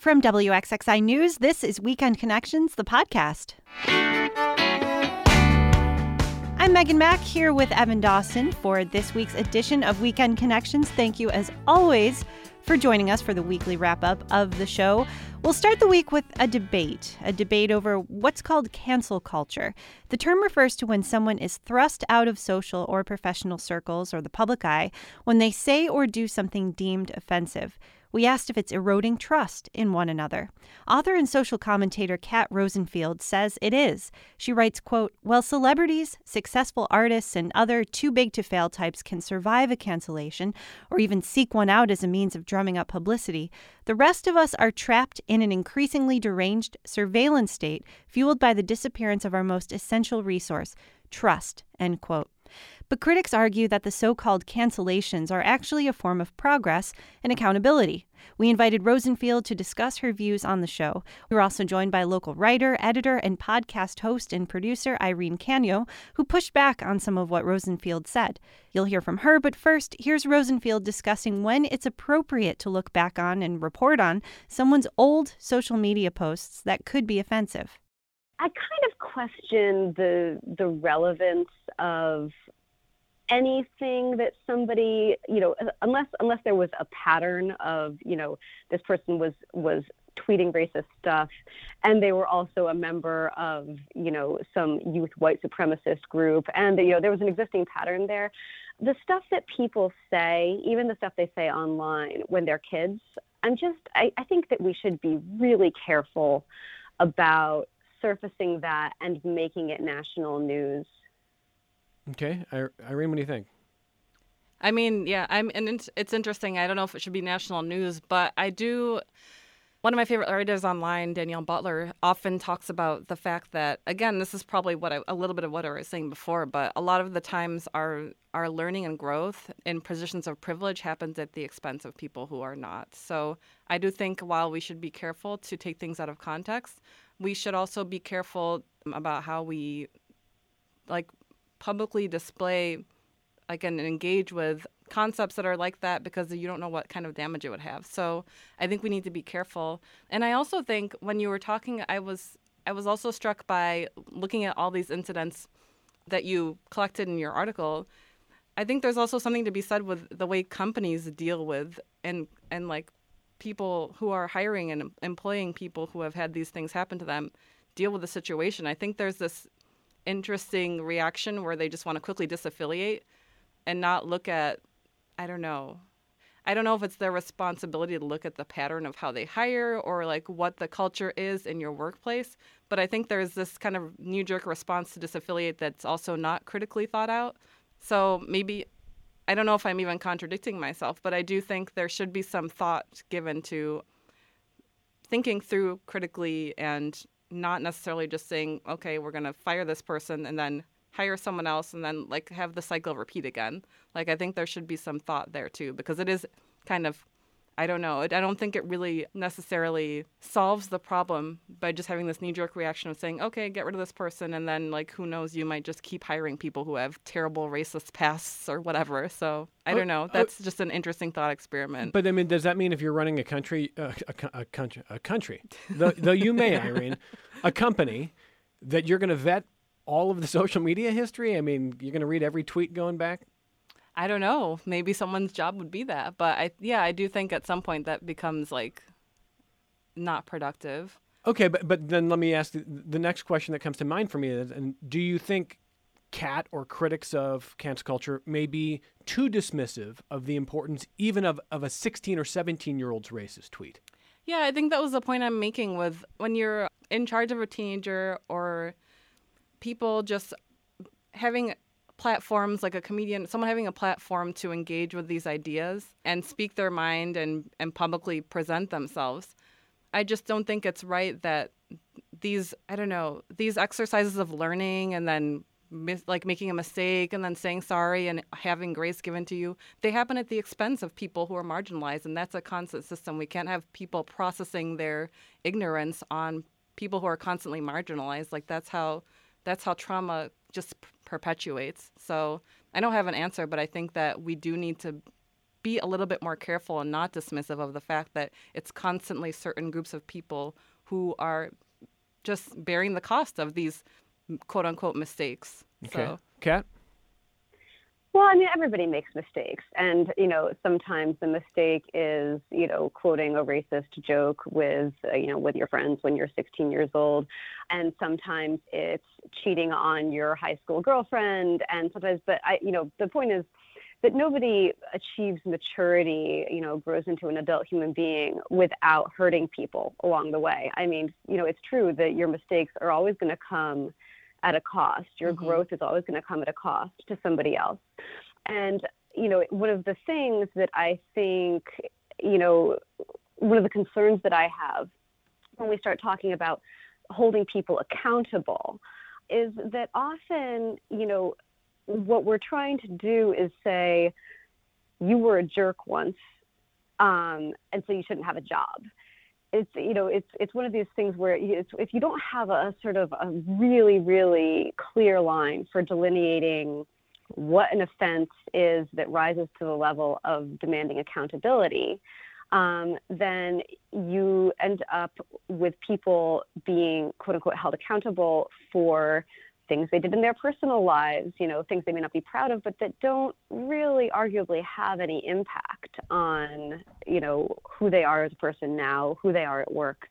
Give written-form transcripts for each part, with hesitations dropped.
From WXXI News, this is Weekend Connections, the podcast. I'm Megan Mack here with Evan Dawson for this week's edition of Weekend Connections. Thank you, as always, for joining us for the weekly wrap-up of the show. We'll start the week with a debate over what's called cancel culture. The term refers to when someone is thrust out of social or professional circles or the public eye when they say or do something deemed offensive. We asked if it's eroding trust in one another. Author and social commentator Kat Rosenfield says it is. She writes, quote, "While celebrities, successful artists, and other too-big-to-fail types can survive a cancellation or even seek one out as a means of drumming up publicity, the rest of us are trapped in an increasingly deranged surveillance state fueled by the disappearance of our most essential resource, trust," end quote. But critics argue that the so-called cancellations are actually a form of progress and accountability. We invited Rosenfield to discuss her views on the show. We were also joined by local writer, editor, and podcast host and producer Irene Canio, who pushed back on some of what Rosenfield said. You'll hear from her, but first, here's Rosenfield discussing when it's appropriate to look back on and report on someone's old social media posts that could be offensive. I kind of question the relevance of anything that somebody, unless there was a pattern of, this person was tweeting racist stuff and they were also a member of, some youth white supremacist group and, there was an existing pattern there. The stuff that people say, even the stuff they say online when they're kids, I think that we should be really careful about surfacing that and making it national news. Okay. Irene, what do you think? I mean, yeah, it's interesting. I don't know if it should be national news, but one of my favorite writers online, Danielle Butler, often talks about the fact that, again, this is probably a little bit of what I was saying before, but a lot of the times our learning and growth in positions of privilege happens at the expense of people who are not. So I do think while we should be careful to take things out of context, we should also be careful about how we publicly display and engage with concepts that are like that, because you don't know what kind of damage it would have. So I think we need to be careful. And I also think when you were talking, I was also struck by looking at all these incidents that you collected in your article. I think there's also something to be said with the way companies deal with and people who are hiring and employing people who have had these things happen to them deal with the situation. I think there's this interesting reaction where they just want to quickly disaffiliate and not look at, I don't know if it's their responsibility to look at the pattern of how they hire or what the culture is in your workplace. But I think there's this kind of knee-jerk response to disaffiliate that's also not critically thought out. So maybe, I don't know if I'm even contradicting myself, but I do think there should be some thought given to thinking through critically and not necessarily just saying, okay, we're going to fire this person and then hire someone else and then have the cycle repeat again. I think there should be some thought there too, because it is kind of, I don't know. I don't think it really necessarily solves the problem by just having this knee-jerk reaction of saying, okay, get rid of this person, and then, who knows, you might just keep hiring people who have terrible racist pasts or whatever. So I don't know. That's just an interesting thought experiment. But, does that mean if you're running a country, though you may, Irene, a company, that you're going to vet all of the social media history? You're going to read every tweet going back? I don't know. Maybe someone's job would be that. But I do think at some point that becomes not productive. Okay, but then let me ask the next question that comes to mind for me is, and do you think Kat or critics of cancel culture may be too dismissive of the importance even of a 16 or 17-year-old's racist tweet? Yeah, I think that was the point I'm making with when you're in charge of a teenager or people just having platforms like a comedian, someone having a platform to engage with these ideas and speak their mind and publicly present themselves. I just don't think it's right that these exercises of learning and then making a mistake and then saying sorry and having grace given to you, they happen at the expense of people who are marginalized. And that's a constant system. We can't have people processing their ignorance on people who are constantly marginalized. That's how trauma just perpetuates. So I don't have an answer, but I think that we do need to be a little bit more careful and not dismissive of the fact that it's constantly certain groups of people who are just bearing the cost of these quote unquote mistakes. Okay. So, Kat? Well, I mean, everybody makes mistakes. And, sometimes the mistake is, quoting a racist joke with your friends when you're 16 years old. And sometimes it's cheating on your high school girlfriend. And sometimes, the point is that nobody achieves maturity, grows into an adult human being without hurting people along the way. I mean, it's true that your mistakes are always going to come at a cost. Your growth is always going to come at a cost to somebody else. And, one of the things that I think, one of the concerns that I have when we start talking about holding people accountable is that often, what we're trying to do is say, you were a jerk once, and so you shouldn't have a job. It's one of these things where if you don't have a sort of a really, really clear line for delineating what an offense is that rises to the level of demanding accountability, then you end up with people being, quote unquote, held accountable for things they did in their personal lives, things they may not be proud of, but that don't really arguably have any impact on, who they are as a person now, who they are at work.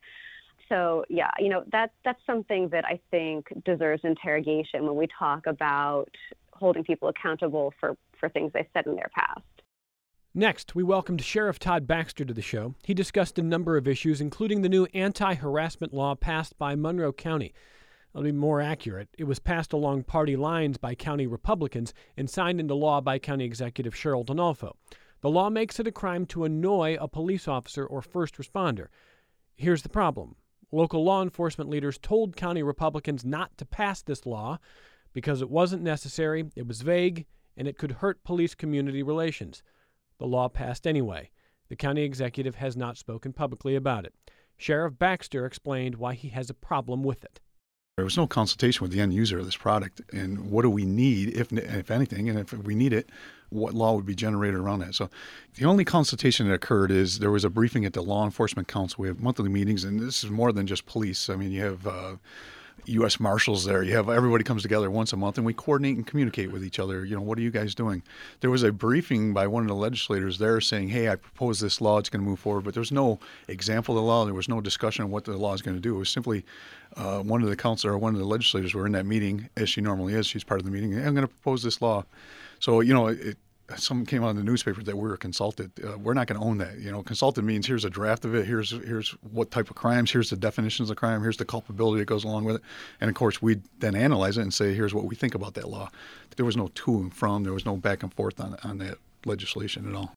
So, yeah, that's something that I think deserves interrogation when we talk about holding people accountable for things they said in their past. Next, we welcomed Sheriff Todd Baxter to the show. He discussed a number of issues, including the new anti-harassment law passed by Monroe County. I'll be more accurate. It was passed along party lines by county Republicans and signed into law by County Executive Cheryl Donalfo. The law makes it a crime to annoy a police officer or first responder. Here's the problem. Local law enforcement leaders told county Republicans not to pass this law because it wasn't necessary, it was vague, and it could hurt police community relations. The law passed anyway. The county executive has not spoken publicly about it. Sheriff Baxter explained why he has a problem with it. There was no consultation with the end user of this product, and what do we need, if anything, and if we need it, what law would be generated around that. So the only consultation that occurred is there was a briefing at the Law Enforcement Council. We have monthly meetings, and this is more than just police. I mean, you have U.S. Marshals there. You have everybody comes together once a month, and we coordinate and communicate with each other. What are you guys doing? There was a briefing by one of the legislators there saying, hey, I propose this law. It's going to move forward. But there was no example of the law. There was no discussion of what the law is going to do. It was simply one of the legislators were in that meeting, as she normally is. She's part of the meeting. Hey, I'm going to propose this law. So, something came out in the newspaper that we were consulted. We're not going to own that. Consulted means here's a draft of it. Here's what type of crimes. Here's the definitions of crime. Here's the culpability that goes along with it. And of course, we then analyze it and say, here's what we think about that law. There was no to and from. There was no back and forth on that legislation at all.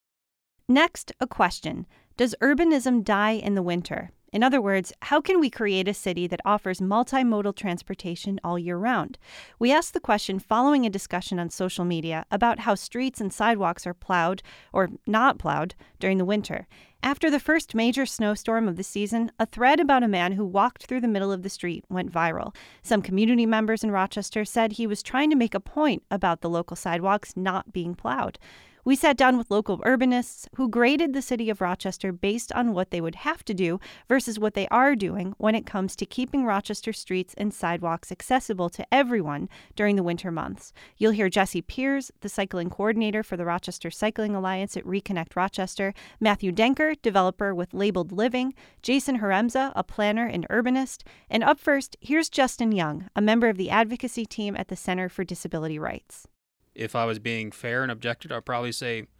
Next, a question. Does urbanism die in the winter? In other words, how can we create a city that offers multimodal transportation all year round? We asked the question following a discussion on social media about how streets and sidewalks are plowed or not plowed during the winter. After the first major snowstorm of the season, a thread about a man who walked through the middle of the street went viral. Some community members in Rochester said he was trying to make a point about the local sidewalks not being plowed. We sat down with local urbanists who graded the city of Rochester based on what they would have to do versus what they are doing when it comes to keeping Rochester streets and sidewalks accessible to everyone during the winter months. You'll hear Jesse Piers, the cycling coordinator for the Rochester Cycling Alliance at Reconnect Rochester, Matthew Denker, developer with Labeled Living, Jason Haremza, a planner and urbanist, and up first, here's Justin Young, a member of the advocacy team at the Center for Disability Rights. If I was being fair and objective, I'd probably say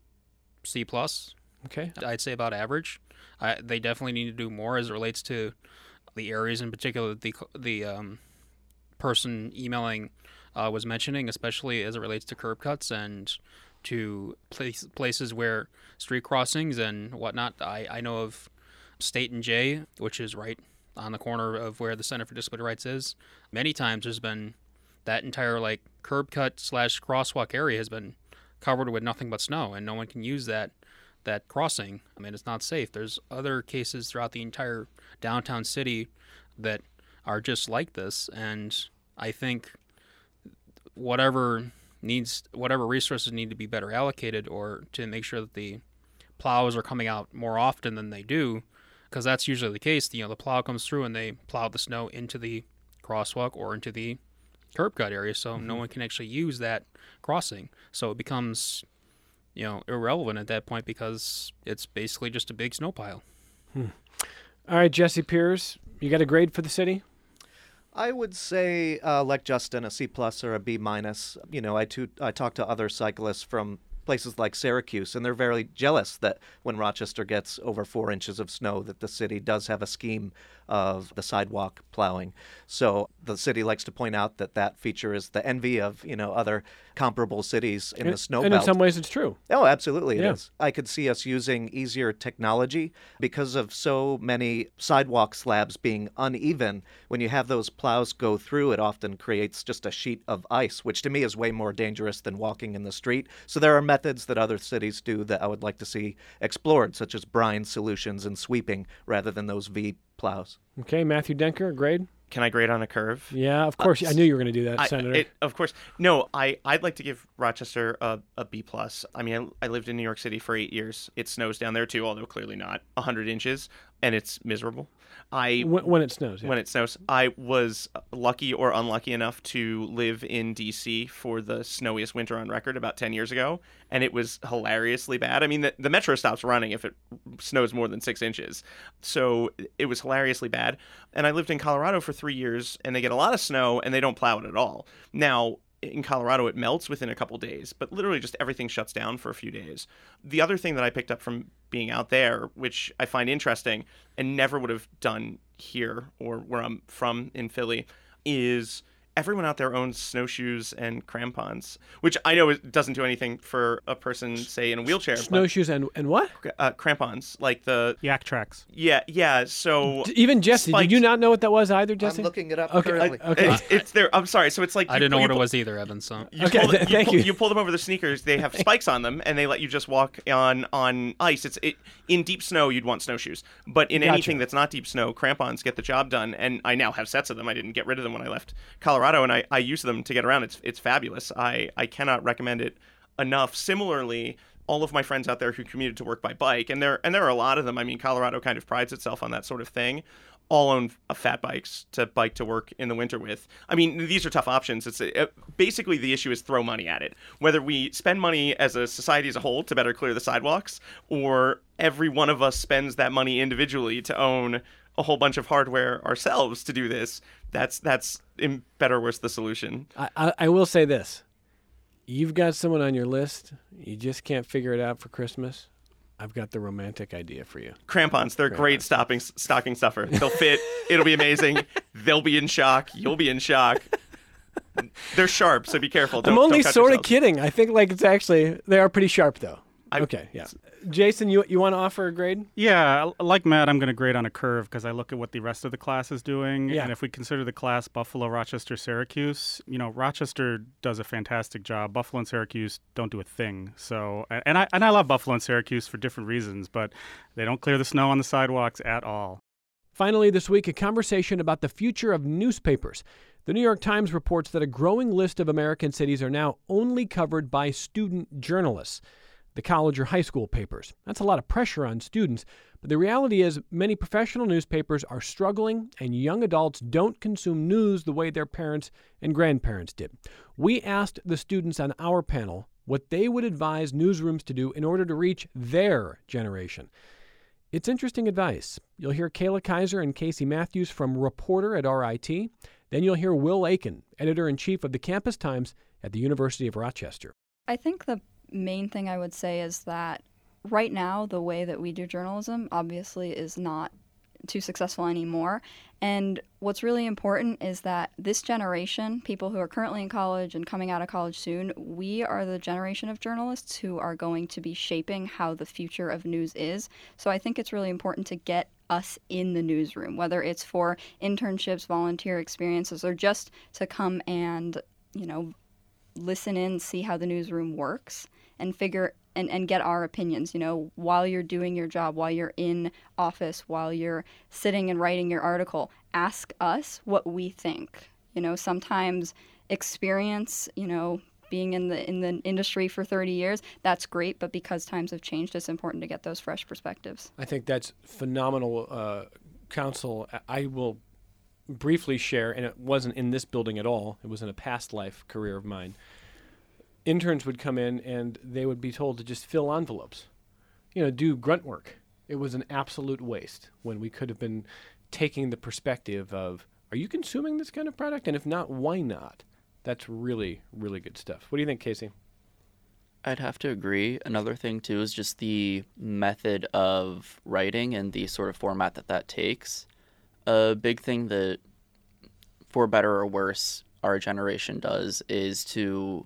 C+. Okay. I'd say about average. They definitely need to do more as it relates to the areas in particular that the person emailing was mentioning, especially as it relates to curb cuts and to places where street crossings and whatnot. I know of State and J, which is right on the corner of where the Center for Disability Rights is. Many times there's been that entire curb cut / crosswalk area has been covered with nothing but snow, and no one can use that crossing. I mean, it's not safe. There's other cases throughout the entire downtown city that are just like this, and I think whatever needs whatever resources need to be better allocated, or to make sure that the plows are coming out more often than they do, because that's usually the case. The plow comes through and they plow the snow into the crosswalk or into the curb cut area, so no one can actually use that crossing. So it becomes, irrelevant at that point because it's basically just a big snow pile. All right, Jesse Piers, you got a grade for the city? I would say, like Justin, a C+ or a B-. I talk to other cyclists from places like Syracuse, and they're very jealous that when Rochester gets over 4 inches of snow, that the city does have a scheme of the sidewalk plowing. So the city likes to point out that feature is the envy of, other comparable cities in the snow belt. And in some ways it's true. Oh, absolutely it is. I could see us using easier technology because of so many sidewalk slabs being uneven. When you have those plows go through, it often creates just a sheet of ice, which to me is way more dangerous than walking in the street. So there are methods that other cities do that I would like to see explored, such as brine solutions and sweeping rather than those V plows. Okay, Matthew Denker, grade? Can I grade on a curve? Yeah, of course. I knew you were going to do that, Senator. Of course. No, I'd like to give Rochester a B+. I mean, I lived in New York City for 8 years. It snows down there too, although clearly not 100 inches, and it's miserable. When it snows. Yeah. When it snows. I was lucky or unlucky enough to live in D.C. for the snowiest winter on record about 10 years ago, and it was hilariously bad. I mean, the metro stops running if it snows more than 6 inches. So it was hilariously bad. And I lived in Colorado for 3 years, and they get a lot of snow, and they don't plow it at all. Now, in Colorado, it melts within a couple days, but literally just everything shuts down for a few days. The other thing that I picked up from being out there, which I find interesting and never would have done here or where I'm from in Philly, is everyone out there owns snowshoes and crampons, which I know it doesn't do anything for a person, say, in a wheelchair. Snowshoes and what? Crampons, like the yak tracks. Yeah. So even Jesse, did you not know what that was either, Jesse? I'm looking it up currently. Okay. It's there. I'm sorry. So it's like I didn't know what it was either, Evan. So thank you. You pull them over the sneakers. They have spikes on them, and they let you just walk on ice. In deep snow, you'd want snowshoes, but in anything that's not deep snow, crampons get the job done. And I now have sets of them. I didn't get rid of them when I left Colorado, and I use them to get around. It's fabulous. I cannot recommend it enough. Similarly, all of my friends out there who commuted to work by bike, and there are a lot of them. I mean, Colorado kind of prides itself on that sort of thing. All own fat bikes to bike to work in the winter with. I mean, these are tough options. Basically the issue is throw money at it. Whether we spend money as a society as a whole to better clear the sidewalks, or every one of us spends that money individually to own a whole bunch of hardware ourselves to do this, that's in better or worse the solution. I will say this. You've got someone on your list. You just can't figure it out for Christmas. I've got the romantic idea for you. Crampons. They're great stocking stuffer. They'll fit. It'll be amazing. They'll be in shock. You'll be in shock. They're sharp, so be careful. I'm only sort of kidding. I think they are pretty sharp, though. Okay, yeah. Jason, you want to offer a grade? Yeah, like Matt, I'm going to grade on a curve because I look at what the rest of the class is doing. Yeah. And if we consider the class Buffalo, Rochester, Syracuse, Rochester does a fantastic job. Buffalo and Syracuse don't do a thing. So, and I love Buffalo and Syracuse for different reasons, but they don't clear the snow on the sidewalks at all. Finally, this week, a conversation about the future of newspapers. The New York Times reports that a growing list of American cities are now only covered by student journalists, the college or high school papers. That's a lot of pressure on students, but the reality is many professional newspapers are struggling and young adults don't consume news the way their parents and grandparents did. We asked the students on our panel what they would advise newsrooms to do in order to reach their generation. It's interesting advice. You'll hear Kayla Kaiser and Casey Matthews from Reporter at RIT. Then you'll hear Will Aiken, editor-in-chief of the Campus Times at the University of Rochester. I think the main thing I would say is that right now, the way that we do journalism obviously is not too successful anymore. And what's really important is that this generation, people who are currently in college and coming out of college soon, we are the generation of journalists who are going to be shaping how the future of news is. So I think it's really important to get us in the newsroom, whether it's for internships, volunteer experiences, or just to come and, listen in, see how the newsroom works, and figure and get our opinions, while you're doing your job, while you're in office, while you're sitting and writing your article. Ask us what we think. Sometimes experience, being in the industry for 30 years, that's great. But because times have changed, it's important to get those fresh perspectives. I think that's phenomenal counsel. I will briefly share, and it wasn't in this building at all. It was in a past life career of mine. Interns would come in and they would be told to just fill envelopes, do grunt work. It was an absolute waste when we could have been taking the perspective of, are you consuming this kind of product? And if not, why not? That's really, really good stuff. What do you think, Casey? I'd have to agree. Another thing, too, is just the method of writing and the sort of format that takes. A big thing that, for better or worse, our generation does is to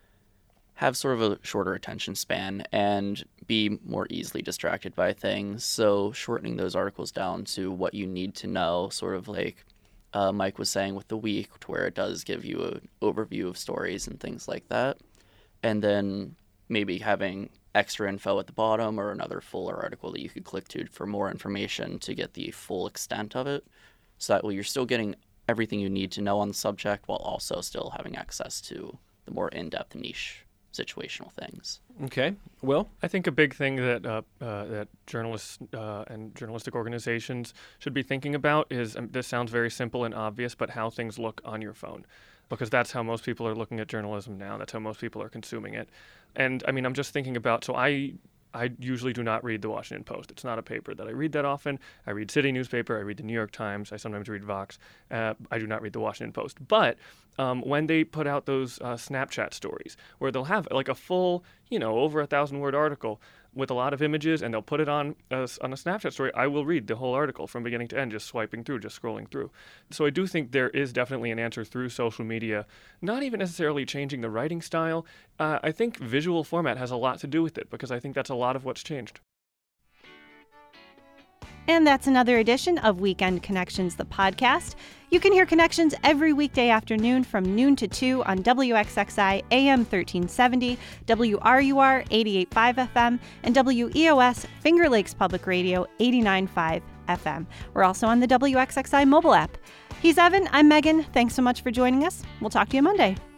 have sort of a shorter attention span and be more easily distracted by things. So shortening those articles down to what you need to know, sort of like Mike was saying with the week, to where it does give you an overview of stories and things like that. And then maybe having extra info at the bottom or another fuller article that you could click to for more information to get the full extent of it. So that way you're still getting everything you need to know on the subject while also still having access to the more in-depth niche situational things. Okay. Will? I think a big thing that that journalists and journalistic organizations should be thinking about is, this sounds very simple and obvious, but how things look on your phone. Because that's how most people are looking at journalism now. That's how most people are consuming it. And I mean, I'm just thinking about, so I usually do not read the Washington Post. It's not a paper that I read that often. I read City Newspaper. I read the New York Times. I sometimes read Vox. I do not read the Washington Post. But when they put out those Snapchat stories where they'll have like a full, over 1,000-word article with a lot of images, and they'll put it on a Snapchat story, I will read the whole article from beginning to end, just swiping through, just scrolling through. So I do think there is definitely an answer through social media, not even necessarily changing the writing style. I think visual format has a lot to do with it, because I think that's a lot of what's changed. And that's another edition of Weekend Connections, the podcast. You can hear Connections every weekday afternoon from noon to 2 on WXXI AM 1370, WRUR 88.5 FM, and WEOS Finger Lakes Public Radio 89.5 FM. We're also on the WXXI mobile app. He's Evan. I'm Megan. Thanks so much for joining us. We'll talk to you Monday.